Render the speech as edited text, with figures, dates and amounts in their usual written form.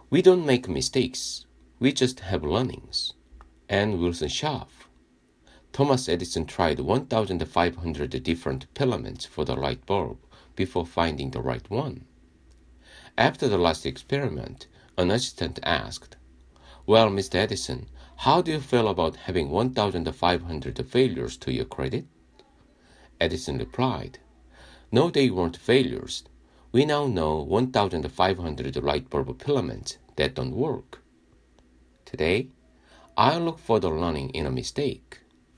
We don't make mistakes. We just have learnings. And Wilson Schaff. Thomas Edison tried 1,500 different filaments for the light bulb before finding the right one. After the last experiment, an assistant asked, "Well, Mr. Edison, how do you feel about having 1,500 failures to your credit?" Edison replied, "No, they weren't failures. We now know 1,500 light bulb filaments that don't work." Today, I look for the learning in a mistake.